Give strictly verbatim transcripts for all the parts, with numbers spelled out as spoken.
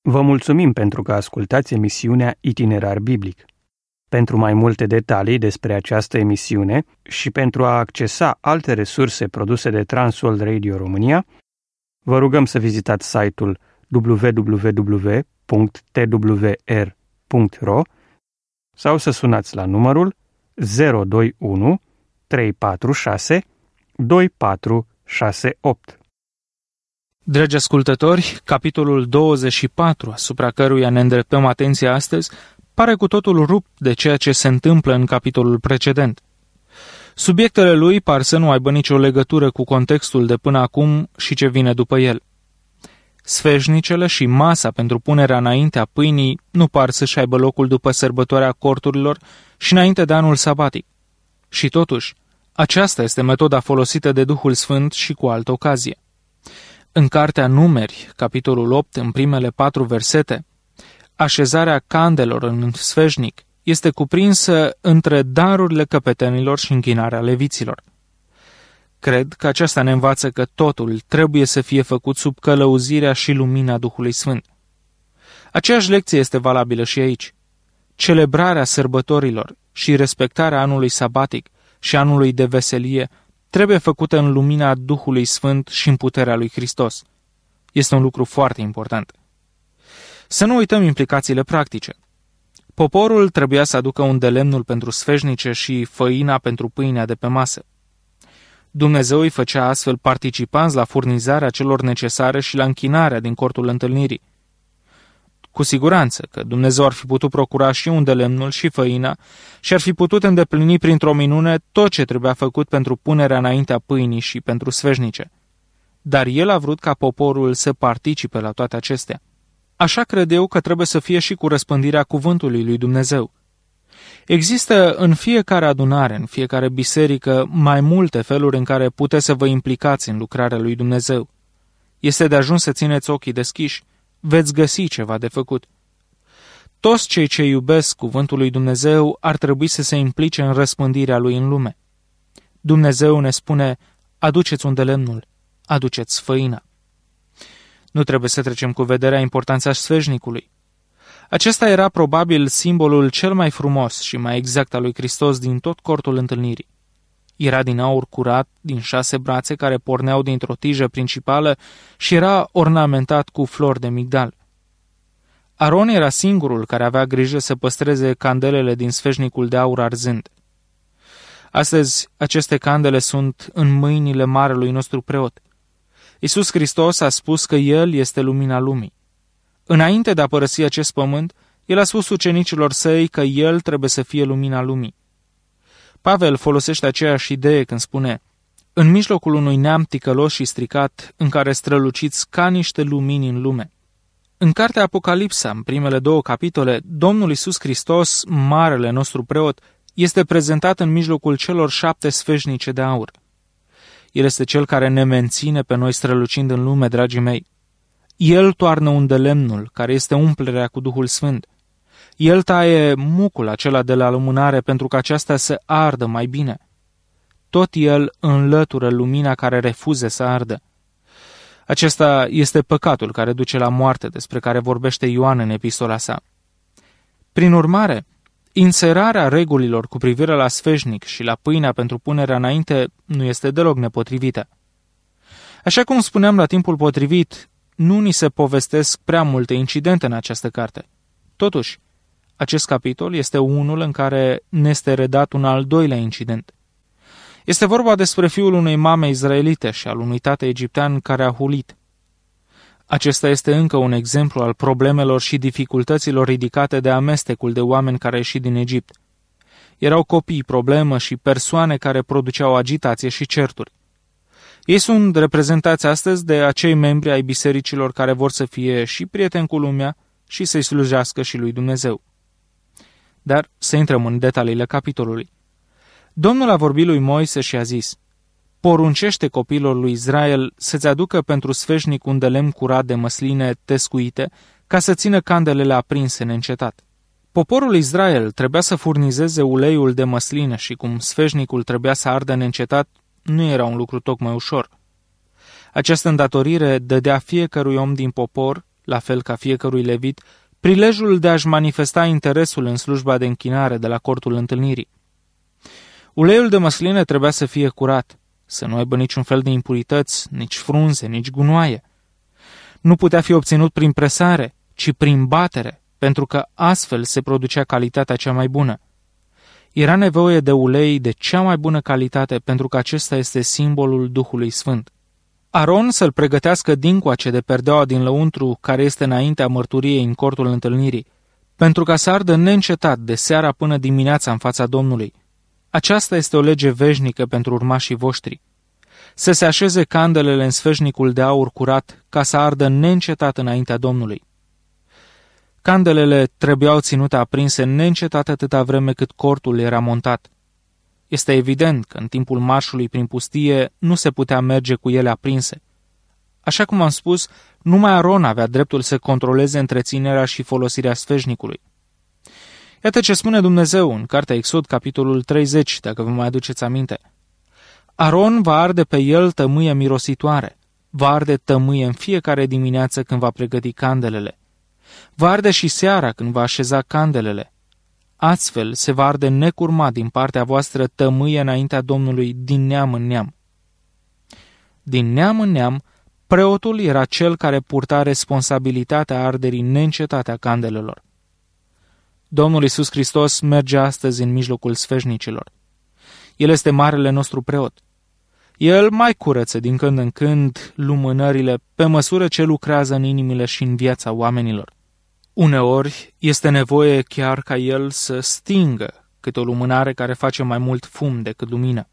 Vă mulțumim pentru că ascultați emisiunea Itinerar Biblic. Pentru mai multe detalii despre această emisiune și pentru a accesa alte resurse produse de Transworld Radio România, vă rugăm să vizitați site-ul w w w punct t w r punct r o sau să sunați la numărul zero doi unu trei patru șase doi patru șase opt. Dragi ascultători, capitolul douăzeci și patru, asupra căruia ne îndreptăm atenția astăzi, pare cu totul rupt de ceea ce se întâmplă în capitolul precedent. Subiectele lui par să nu aibă nicio legătură cu contextul de până acum și ce vine după el. Sfeșnicele și masa pentru punerea înainte a pâinii nu par să-și aibă locul după sărbătoarea corturilor și înainte de anul sabatic. Și totuși, aceasta este metoda folosită de Duhul Sfânt și cu altă ocazie. În cartea Numeri, capitolul opt, în primele patru versete, așezarea candelor în sfeșnic este cuprinsă între darurile căpetenilor și închinarea leviților. Cred că aceasta ne învață că totul trebuie să fie făcut sub călăuzirea și lumina Duhului Sfânt. Aceeași lecție este valabilă și aici. Celebrarea sărbătorilor și respectarea anului sabatic și anului de veselie trebuie făcută în lumina Duhului Sfânt și în puterea lui Hristos. Este un lucru foarte important. Să nu uităm implicațiile practice. Poporul trebuia să aducă un de lemnul pentru sfeșnice și făina pentru pâinea de pe masă. Dumnezeu îi făcea astfel participanți la furnizarea celor necesare și la închinarea din cortul întâlnirii. Cu siguranță că Dumnezeu ar fi putut procura și un de lemnul și făina și ar fi putut îndeplini printr-o minune tot ce trebuia făcut pentru punerea înaintea pâinii și pentru sfeșnice. Dar El a vrut ca poporul să participe la toate acestea. Așa cred eu că trebuie să fie și cu răspândirea cuvântului lui Dumnezeu. Există în fiecare adunare, în fiecare biserică, mai multe feluri în care puteți să vă implicați în lucrarea lui Dumnezeu. Este de ajuns să țineți ochii deschiși, veți găsi ceva de făcut. Toți cei ce iubesc cuvântul lui Dumnezeu ar trebui să se implice în răspândirea lui în lume. Dumnezeu ne spune, aduceți un de lemnul, aduceți făina. Nu trebuie să trecem cu vederea importanța sfeșnicului. Acesta era probabil simbolul cel mai frumos și mai exact al lui Hristos din tot cortul întâlnirii. Era din aur curat, din șase brațe care porneau dintr-o tijă principală și era ornamentat cu flori de migdal. Aron era singurul care avea grijă să păstreze candelele din sfeșnicul de aur arzând. Astăzi, aceste candele sunt în mâinile marelui nostru preot. Iisus Hristos a spus că El este lumina lumii. Înainte de a părăsi acest pământ, El a spus ucenicilor săi că El trebuie să fie lumina lumii. Pavel folosește aceeași idee când spune, în mijlocul unui neam ticălos și stricat, în care străluciți ca niște lumini în lume. În cartea Apocalipsa, în primele două capitole, Domnul Iisus Hristos, marele nostru preot, este prezentat în mijlocul celor șapte sfeșnice de aur. El este Cel care ne menține pe noi strălucind în lume, dragii mei. El toarnă un de lemnul, care este umplerea cu Duhul Sfânt. El taie mucul acela de la lumânare pentru că aceasta să ardă mai bine. Tot El înlătură lumina care refuze să ardă. Acesta este păcatul care duce la moarte, despre care vorbește Ioan în epistola sa. Prin urmare, inserarea regulilor cu privire la sfeșnic și la pâinea pentru punerea înainte nu este deloc nepotrivită. Așa cum spuneam la timpul potrivit, nu ni se povestesc prea multe incidente în această carte. Totuși, acest capitol este unul în care ne este redat un al doilea incident. Este vorba despre fiul unei mame izraelite și al unui tată egiptean care a hulit. Acesta este încă un exemplu al problemelor și dificultăților ridicate de amestecul de oameni care au ieșit din Egipt. Erau copii, problemă și persoane care produceau agitație și certuri. Ei sunt reprezentați astăzi de acei membri ai bisericilor care vor să fie și prieteni cu lumea și să-i slujească și lui Dumnezeu. Dar să intrăm în detaliile capitolului. Domnul a vorbit lui Moise și a zis, poruncește copiilor lui Israel să-ți aducă pentru sfeșnic un de lemn curat de măsline tescuite, ca să țină candelele aprinse neîncetat. Poporul Israel trebuia să furnizeze uleiul de măsline și cum sfeșnicul trebuia să ardă neîncetat, nu era un lucru tocmai ușor. Această îndatorire dădea fiecărui om din popor, la fel ca fiecărui levit, prilejul de a-și manifesta interesul în slujba de închinare de la cortul întâlnirii. Uleiul de măsline trebuia să fie curat, să nu aibă niciun fel de impurități, nici frunze, nici gunoaie. Nu putea fi obținut prin presare, ci prin batere, pentru că astfel se producea calitatea cea mai bună. Era nevoie de ulei de cea mai bună calitate, pentru că acesta este simbolul Duhului Sfânt. Aron să-l pregătească dincoace de perdeaua din lăuntru, care este înaintea mărturiei în cortul întâlnirii, pentru ca să ardă neîncetat de seara până dimineața în fața Domnului. Aceasta este o lege veșnică pentru urmașii voștri. Să se așeze candelele în sfeșnicul de aur curat, ca să ardă neîncetat înaintea Domnului. Candelele trebuiau ținute aprinse neîncetat atâta vreme cât cortul era montat. Este evident că în timpul marșului prin pustie nu se putea merge cu ele aprinse. Așa cum am spus, numai Aron avea dreptul să controleze întreținerea și folosirea sfeșnicului. Iată ce spune Dumnezeu în Cartea Exod, capitolul treizeci, dacă vă mai aduceți aminte. Aron va arde pe el tămâie mirositoare, va arde tămâie în fiecare dimineață când va pregăti candelele. Va arde și seara când va așeza candelele. Astfel se va arde necurmat din partea voastră tămâie înaintea Domnului din neam în neam. Din neam în neam, preotul era cel care purta responsabilitatea arderii neîncetate a candelelor. Domnul Iisus Hristos merge astăzi în mijlocul sfeșnicilor. El este marele nostru preot. El mai curăță din când în când lumânările pe măsură ce lucrează în inimile și în viața oamenilor. Uneori este nevoie chiar ca el să stingă câte o lumânare care face mai mult fum decât lumină.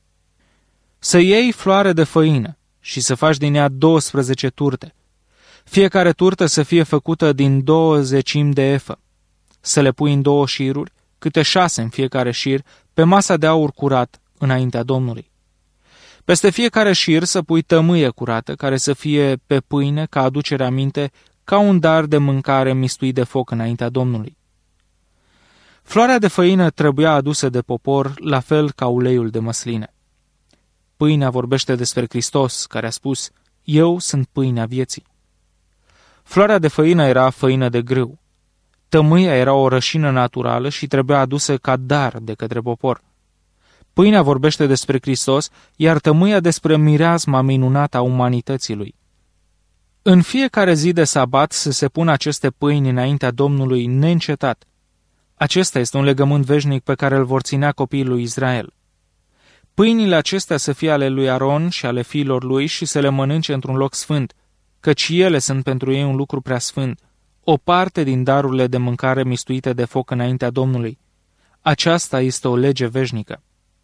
Să iei floare de făină și să faci din ea douăsprezece turte. Fiecare turtă să fie făcută din două zecimi de efă. Să le pui în două șiruri, câte șase în fiecare șir, pe masa de aur curat înaintea Domnului. Peste fiecare șir să pui tămâie curată, care să fie pe pâine ca aducere aminte, ca un dar de mâncare mistuit de foc înaintea Domnului. Floarea de făină trebuia adusă de popor, la fel ca uleiul de măsline. Pâinea vorbește despre Hristos, care a spus, eu sunt pâinea vieții. Floarea de făină era făină de grâu. Tămâia era o rășină naturală și trebuia adusă ca dar de către popor. Pâinea vorbește despre Hristos, iar tămâia despre mireasma minunată a umanității lui. În fiecare zi de sabat să se pună aceste pâini înaintea Domnului neîncetat. Acesta este un legământ veșnic pe care îl vor ținea copiii lui Israel. Pâinile acestea să fie ale lui Aron și ale fiilor lui și să le mănânce într-un loc sfânt, căci ele sunt pentru ei un lucru prea sfânt, o parte din darurile de mâncare mistuite de foc înaintea Domnului. Aceasta este o lege veșnică.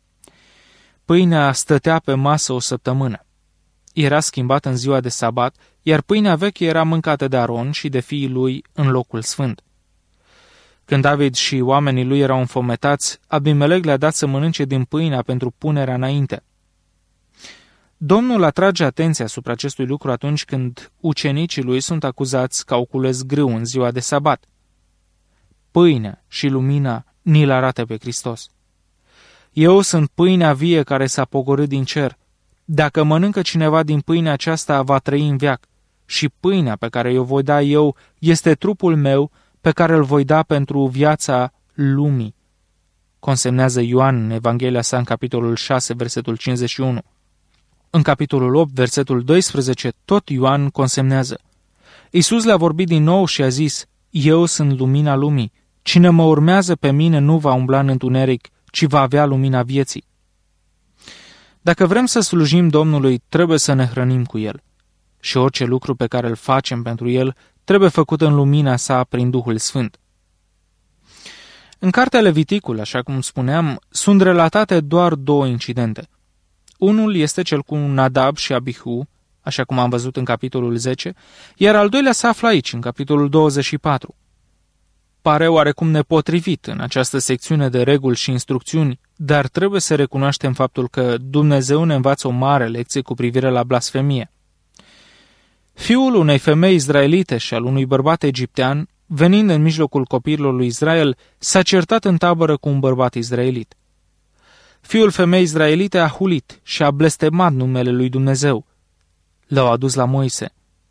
Pâinea stătea pe masă o săptămână. Era schimbată în ziua de sabat, iar pâinea veche era mâncată de Aron și de fiii lui în locul sfânt. Când David și oamenii lui erau înfometați, Abimelec le-a dat să mănânce din pâinea pentru punerea înainte. Domnul atrage atenția asupra acestui lucru atunci când ucenicii lui sunt acuzați că au cules grâu în ziua de sabat. Pâinea și lumina ni-l arată pe Hristos. Eu sunt pâinea vie care s-a pogorât din cer. Dacă mănâncă cineva din pâinea aceasta, va trăi în veac. Și pâinea pe care o voi da eu este trupul meu pe care îl voi da pentru viața lumii. Consemnează Ioan în Evanghelia sa în capitolul șase, versetul cincizeci și unu. În capitolul opt, versetul doisprezece, tot Ioan consemnează. Iisus le-a vorbit din nou și a zis, eu sunt lumina lumii. Cine mă urmează pe mine nu va umbla în întuneric, ci va avea lumina vieții. Dacă vrem să slujim Domnului, trebuie să ne hrănim cu El. Și orice lucru pe care îl facem pentru El trebuie făcut în lumina sa prin Duhul Sfânt. În cartea Leviticul, așa cum spuneam, sunt relatate doar două incidente. Unul este cel cu Nadab și Abihu, așa cum am văzut în capitolul zece, iar al doilea se află aici, în capitolul douăzeci și patru. Pare oarecum nepotrivit în această secțiune de reguli și instrucțiuni, dar trebuie să recunoaștem faptul că Dumnezeu ne învață o mare lecție cu privire la blasfemie. Fiul unei femei izraelite și al unui bărbat egiptean, venind în mijlocul copiilor lui Israel, s-a certat în tabără cu un bărbat izraelit. Fiul femei izraelite a hulit și a blestemat numele lui Dumnezeu. L-au adus la Moise.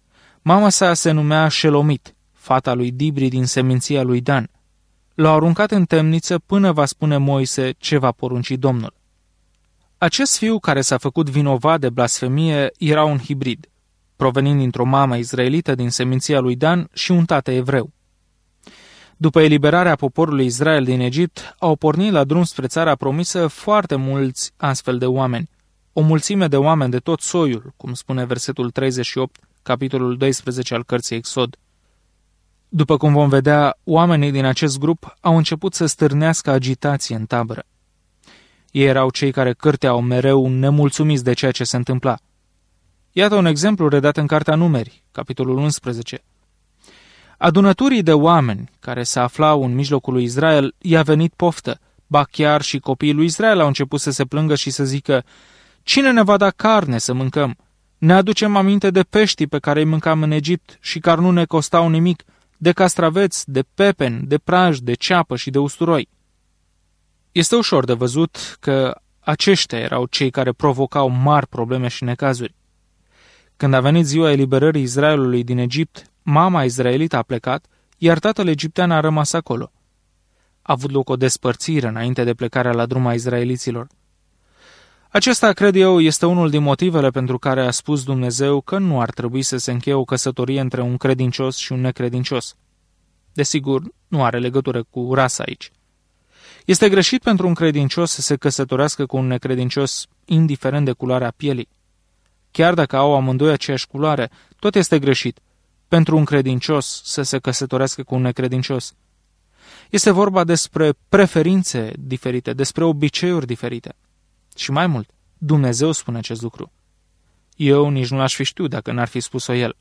Mama sa se numea Shelomit, fata lui Dibri din seminția lui Dan. L-au aruncat în temniță până va spune Moise ce va porunci Domnul. Acest fiu care s-a făcut vinovat de blasfemie era un hibrid, provenind dintr-o mamă izraelită din seminția lui Dan și un tată evreu. După eliberarea poporului Israel din Egipt, au pornit la drum spre țara promisă foarte mulți astfel de oameni, o mulțime de oameni de tot soiul, cum spune versetul treizeci și opt, capitolul doisprezece al cărții Exod. După cum vom vedea, oamenii din acest grup au început să stârnească agitație în tabără. Ei erau cei care cârteau mereu nemulțumiți de ceea ce se întâmpla. Iată un exemplu redat în Cartea Numeri, capitolul unsprezece. Adunăturii de oameni care se aflau în mijlocul lui Israel i-a venit poftă, ba chiar și copiii lui Israel au început să se plângă și să zică: cine ne va da carne să mâncăm? Ne aducem aminte de peștii pe care îi mâncam în Egipt și care nu ne costau nimic, de castraveți, de pepeni, de praj, de ceapă și de usturoi. Este ușor de văzut că aceștia erau cei care provocau mari probleme și necazuri. Când a venit ziua eliberării Israelului din Egipt, mama izraelită a plecat, iar tatăl egiptean a rămas acolo. A avut loc o despărțire înainte de plecarea la drum a izraeliților. Acesta, cred eu, este unul din motivele pentru care a spus Dumnezeu că nu ar trebui să se încheie o căsătorie între un credincios și un necredincios. Desigur, nu are legătură cu rasa aici. Este greșit pentru un credincios să se căsătorească cu un necredincios, indiferent de culoarea pielii. Chiar dacă au amândoi aceeași culoare, tot este greșit pentru un credincios să se căsătorească cu un necredincios. Este vorba despre preferințe diferite, despre obiceiuri diferite. Și mai mult, Dumnezeu spune acest lucru. Eu nici nu l-aș fi știut dacă n-ar fi spus-o el.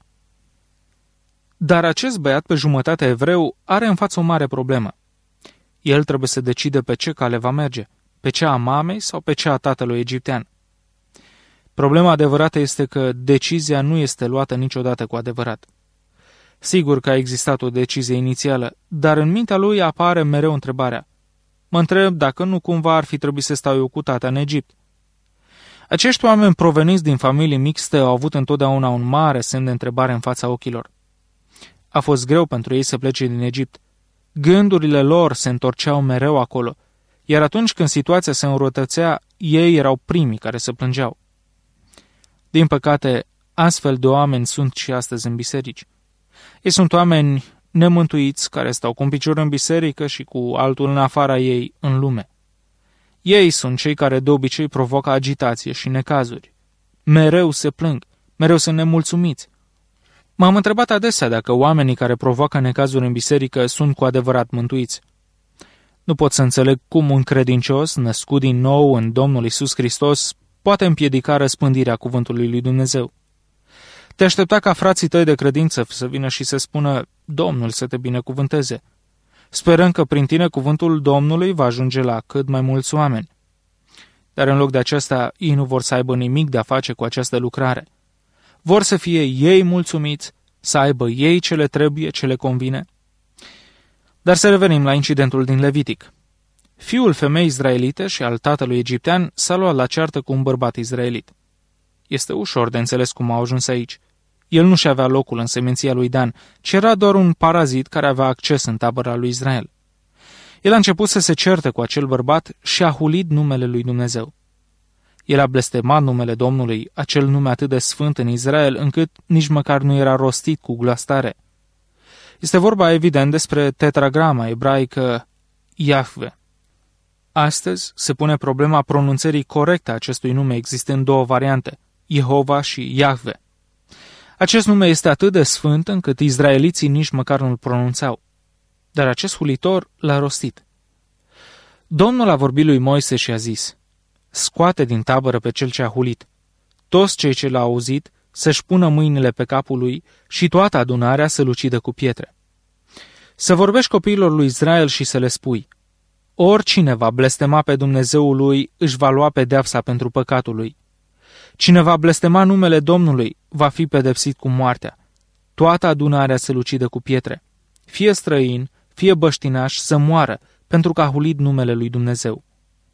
Dar acest băiat pe jumătate evreu are în față o mare problemă. El trebuie să decide pe ce cale va merge, pe cea a mamei sau pe cea a tatălui egiptean. Problema adevărată este că decizia nu este luată niciodată cu adevărat. Sigur că a existat o decizie inițială, dar în mintea lui apare mereu întrebarea: mă întreb dacă nu cumva ar fi trebuit să stau eu cu tata în Egipt. Acești oameni proveniți din familii mixte au avut întotdeauna un mare semn de întrebare în fața ochilor. A fost greu pentru ei să plece din Egipt. Gândurile lor se întorceau mereu acolo, iar atunci când situația se înrăutățea, ei erau primii care se plângeau. Din păcate, astfel de oameni sunt și astăzi în biserici. Ei sunt oameni nemântuiți care stau cu un picior în biserică și cu altul în afara ei în lume. Ei sunt cei care de obicei provoacă agitație și necazuri. Mereu se plâng, mereu sunt nemulțumiți. M-am întrebat adesea dacă oamenii care provoacă necazuri în biserică sunt cu adevărat mântuiți. Nu pot să înțeleg cum un credincios, născut din nou în Domnul Iisus Hristos, poate împiedica răspândirea cuvântului lui Dumnezeu. Te aștepta ca frații tăi de credință să vină și să spună: Domnul să te binecuvânteze. Sperăm că prin tine cuvântul Domnului va ajunge la cât mai mulți oameni. Dar în loc de aceasta, ei nu vor să aibă nimic de a face cu această lucrare. Vor să fie ei mulțumiți, să aibă ei ce le trebuie, ce le convine. Dar să revenim la incidentul din Levitic. Fiul femeii izraelite și al tatălui egiptean s-a luat la ceartă cu un bărbat izraelit. Este ușor de înțeles cum au ajuns aici. El nu și avea locul în seminția lui Dan, ci era doar un parazit care avea acces în tabăra lui Israel. El a început să se certe cu acel bărbat și a hulit numele lui Dumnezeu. El a blestemat numele Domnului, acel nume atât de sfânt în Israel, încât nici măcar nu era rostit cu glas tare. Este vorba evident despre tetragrama ebraică Iahve. Astăzi se pune problema pronunțării corecte a acestui nume, existând două variante, Jehova și Iahve. Acest nume este atât de sfânt încât izraeliții nici măcar nu-l pronunțau. Dar acest hulitor l-a rostit. Domnul a vorbit lui Moise și a zis: scoate din tabără pe cel ce a hulit. Toți cei ce l-au auzit să-și pună mâinile pe capul lui și toată adunarea să-l ucidă cu pietre. Să vorbești copiilor lui Israel și să le spui: oricine va blestema pe Dumnezeul lui își va lua pedeapsa pentru păcatul lui. Cine va blestema numele Domnului va fi pedepsit cu moartea. Toată adunarea să-l ucidă cu pietre. Fie străin, fie băștinaș, să moară, pentru că a hulit numele lui Dumnezeu.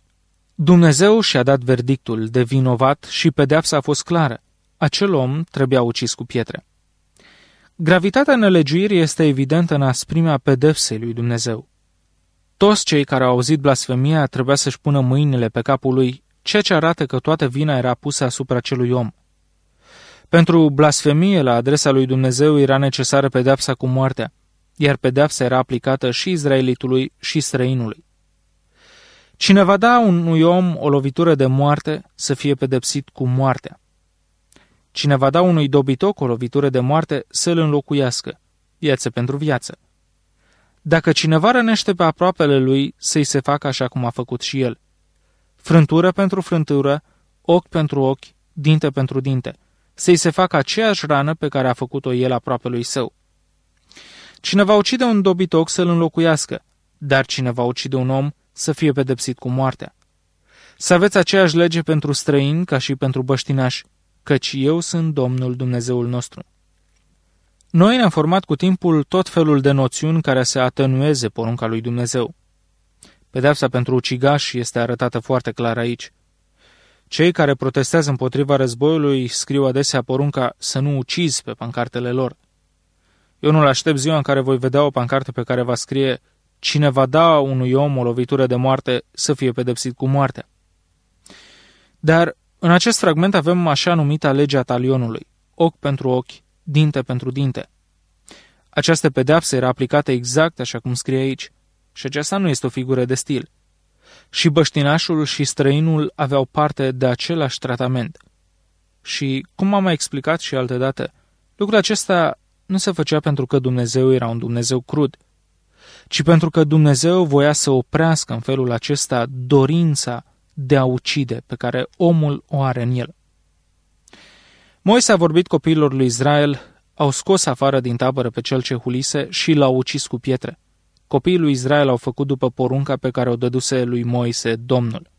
Dumnezeu și-a dat verdictul de vinovat și pedeapsa a fost clară. Acel om trebuia ucis cu pietre. Gravitatea nelegiuirii este evidentă în asprimea pedepsei lui Dumnezeu. Toți cei care au auzit blasfemia trebuia să-și pună mâinile pe capul lui, ceea ce arată că toată vina era pusă asupra acelui om. Pentru blasfemie la adresa lui Dumnezeu era necesară pedeapsa cu moartea, iar pedeapsa era aplicată și izraelitului și străinului. Cine va da unui om o lovitură de moarte să fie pedepsit cu moartea. Cine va da unui dobitoc o lovitură de moarte să îl înlocuiască, viață pentru viață. Dacă cineva rănește pe aproapele lui, să-i se facă așa cum a făcut și el. Frântură pentru frântură, ochi pentru ochi, dinte pentru dinte, să-i se facă aceeași rană pe care a făcut-o el aproapelui său. Cine va ucide un dobitoc să-l înlocuiască, dar cine va ucide un om să fie pedepsit cu moartea. Să aveți aceeași lege pentru străini ca și pentru băștinași, căci eu sunt Domnul Dumnezeul nostru. Noi ne-am format cu timpul tot felul de noțiuni care să atenueze porunca lui Dumnezeu. Pedeapsa pentru ucigași este arătată foarte clar aici. Cei care protestează împotriva războiului scriu adesea porunca să nu ucizi pe pancartele lor. Eu nu-l aștept ziua în care voi vedea o pancartă pe care va scrie: cine va da unui om o lovitură de moarte să fie pedepsit cu moartea. Dar în acest fragment avem așa numita legea talionului, ochi pentru ochi, dinte pentru dinte. Această pedeapsă era aplicată exact așa cum scrie aici, și aceasta nu este o figură de stil. Și băștinașul și străinul aveau parte de același tratament. Și, cum am mai explicat și altădată, lucrul acesta nu se făcea pentru că Dumnezeu era un Dumnezeu crud, ci pentru că Dumnezeu voia să oprească în felul acesta dorința de a ucide pe care omul o are în el. Moise a vorbit copiilor lui Israel, au scos afară din tabără pe cel ce hulise și l-au ucis cu pietre. Copiii lui Israel au făcut după porunca pe care o dăduse lui Moise Domnul.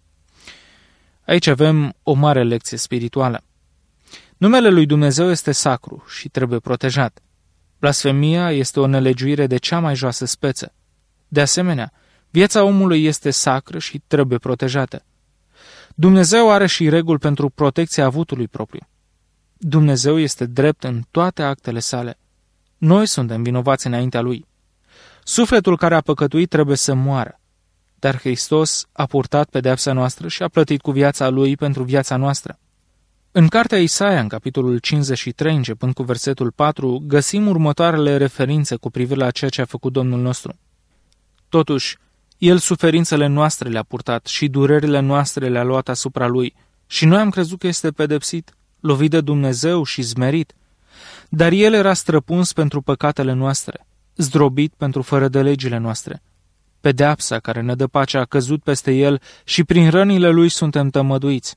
Aici avem o mare lecție spirituală. Numele lui Dumnezeu este sacru și trebuie protejat. Blasfemia este o nelegiuire de cea mai joasă speță. De asemenea, viața omului este sacră și trebuie protejată. Dumnezeu are și reguli pentru protecția avutului propriu. Dumnezeu este drept în toate actele sale. Noi suntem vinovați înaintea Lui. Sufletul care a păcătuit trebuie să moară, dar Hristos a purtat pedeapsa noastră și a plătit cu viața Lui pentru viața noastră. În cartea Isaia, în capitolul cincizeci și trei, începând cu versetul patru, găsim următoarele referințe cu privire la ceea ce a făcut Domnul nostru. Totuși, El suferințele noastre le-a purtat și durerile noastre le-a luat asupra Lui, și noi am crezut că este pedepsit, lovit de Dumnezeu și zmerit, dar El era străpuns pentru păcatele noastre, zdrobit pentru fără de legile noastre. Pedeapsa care ne dă pacea a căzut peste El și prin rănile Lui suntem tămăduiți.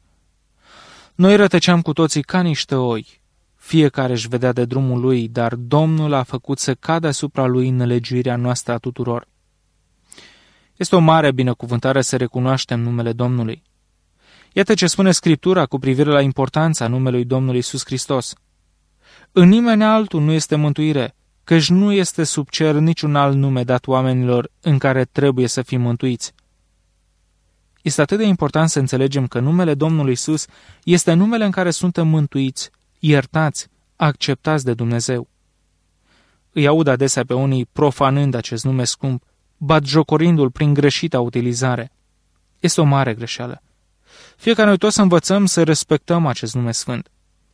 Noi rătăceam cu toții ca niște oi, fiecare își vedea de drumul lui, dar Domnul a făcut să cadă asupra Lui nelegiuirea noastră a tuturor. Este o mare binecuvântare să recunoaștem numele Domnului. Iată ce spune Scriptura cu privire la importanța numelui Domnului Iisus Hristos. În nimeni altul nu este mântuire, căci nu este sub cer niciun alt nume dat oamenilor în care trebuie să fim mântuiți. Este atât de important să înțelegem că numele Domnului Iisus este numele în care suntem mântuiți, iertați, acceptați de Dumnezeu. Îi aud adesea pe unii profanând acest nume scump, batjocorindu-l prin greșita utilizare. Este o mare greșeală. Fie ca noi toți să învățăm să respectăm acest nume sfânt.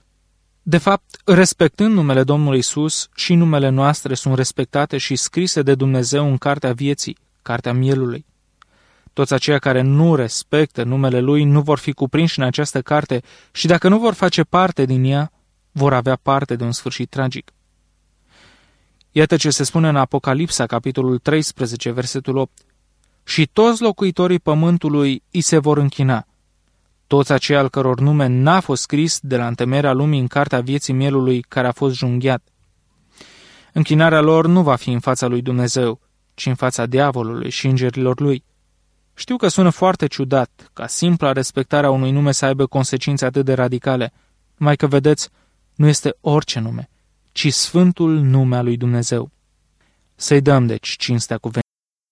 De fapt, respectând numele Domnului Iisus, și numele noastre sunt respectate și scrise de Dumnezeu în cartea vieții, cartea mielului. Toți aceia care nu respectă numele Lui nu vor fi cuprinși în această carte și dacă nu vor face parte din ea, vor avea parte de un sfârșit tragic. Iată ce se spune în Apocalipsa, capitolul treisprezece, versetul opt. Și toți locuitorii pământului îi se vor închina. Toți aceia al căror nume n-a fost scris de la întemeierea lumii în cartea vieții mielului care a fost junghiat. Închinarea lor nu va fi în fața lui Dumnezeu, ci în fața diavolului și îngerilor lui. Știu că sună foarte ciudat ca simpla respectarea unui nume să aibă consecințe atât de radicale, numai că, vedeți, nu este orice nume, ci sfântul nume al lui Dumnezeu. Să-i dăm, deci, cinstea cuvântului.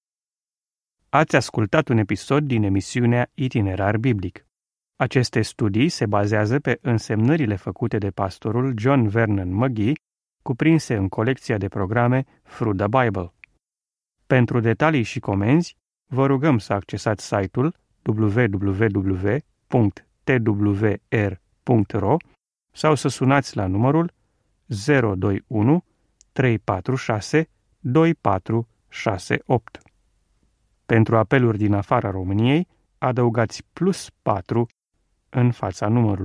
Ați ascultat un episod din emisiunea Itinerar Biblic. Aceste studii se bazează pe însemnările făcute de pastorul John Vernon McGee cuprinse în colecția de programe Through the Bible. Pentru detalii și comenzi, vă rugăm să accesați site-ul w w w punct t w r punct r o sau să sunați la numărul zero doi unu trei patru șase doi patru șase opt. Pentru apeluri din afara României, adăugați plus patru în fața numărului.